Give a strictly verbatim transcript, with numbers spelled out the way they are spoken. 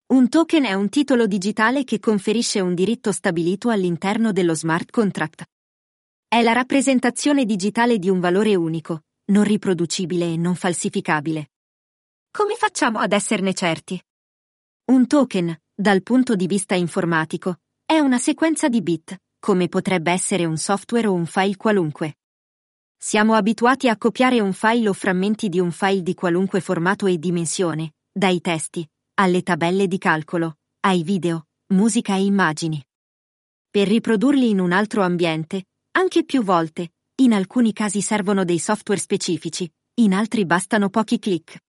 Un token è un titolo digitale che conferisce un diritto stabilito all'interno dello smart contract. È la rappresentazione digitale di un valore unico, non riproducibile e non falsificabile. Come facciamo ad esserne certi? Un token, dal punto di vista informatico, è una sequenza di bit, come potrebbe essere un software o un file qualunque. Siamo abituati a copiare un file o frammenti di un file di qualunque formato e dimensione, dai testi, alle tabelle di calcolo, ai video, musica e immagini. Per riprodurli in un altro ambiente, anche più volte, in alcuni casi servono dei software specifici, in altri bastano pochi click.